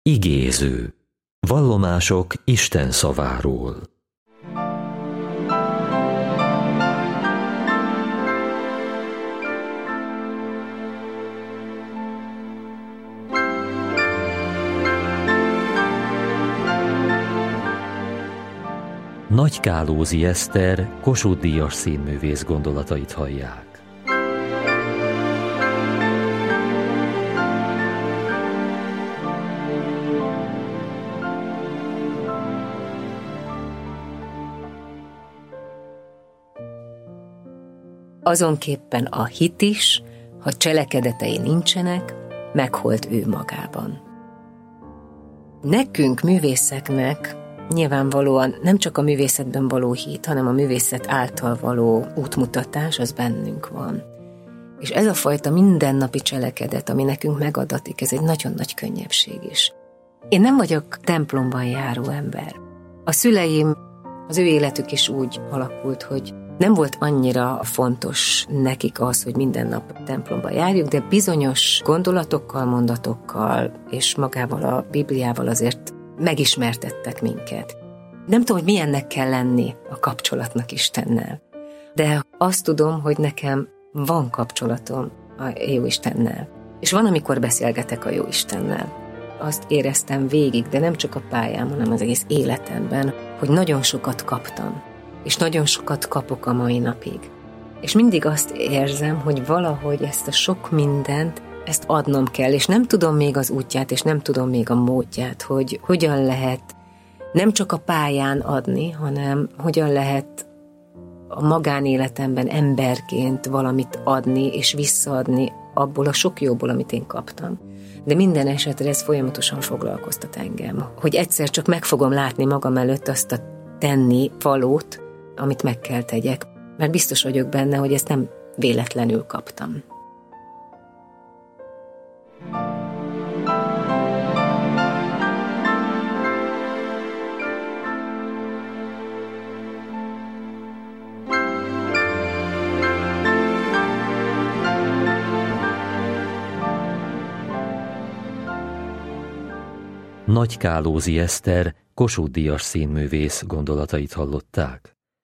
Igéző. Vallomások Isten szaváról. Nagykálózi Eszter Kossuth-díjas színművész gondolatait hallják. Azonképpen a hit is, ha cselekedetei nincsenek, meghalt ő magában. Nekünk, művészeknek nyilvánvalóan nem csak a művészetben való hit, hanem a művészet által való útmutatás, az bennünk van. És ez a fajta mindennapi cselekedet, ami nekünk megadatik, ez egy nagyon nagy könnyebbség is. Én nem vagyok templomban járó ember. A szüleim, az ő életük is úgy alakult, hogy nem volt annyira fontos nekik az, hogy minden nap templomba járjuk, de bizonyos gondolatokkal, mondatokkal és magával a Bibliával azért megismertettek minket. Nem tudom, hogy milyennek kell lenni a kapcsolatnak Istennel, de azt tudom, hogy nekem van kapcsolatom a Jóistennel. És van, amikor beszélgetek a Jóistennel. Azt éreztem végig, de nem csak a pályám, hanem az egész életemben, hogy nagyon sokat kaptam. És nagyon sokat kapok a mai napig. És mindig azt érzem, hogy valahogy ezt a sok mindent, ezt adnom kell, és nem tudom még az útját, és nem tudom még a módját, hogy hogyan lehet nem csak a pályán adni, hanem hogyan lehet a magánéletemben emberként valamit adni, és visszaadni abból a sok jóból, amit én kaptam. De minden esetre ez folyamatosan foglalkoztat engem, hogy egyszer csak meg fogom látni magam előtt azt a tenni valót, amit meg kell tegyek, mert biztos vagyok benne, hogy ezt nem véletlenül kaptam. Nagykálózi Eszter Kossuth-díjas színművész gondolatait hallották.